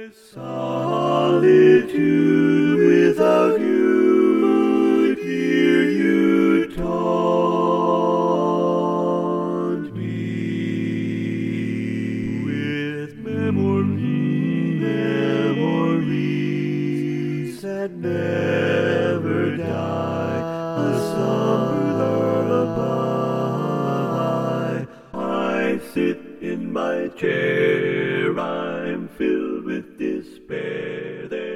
Solitude without you, dear, you taunt me with memories that never die. A summer lullaby. I sit in my chair, I'm filled with despair.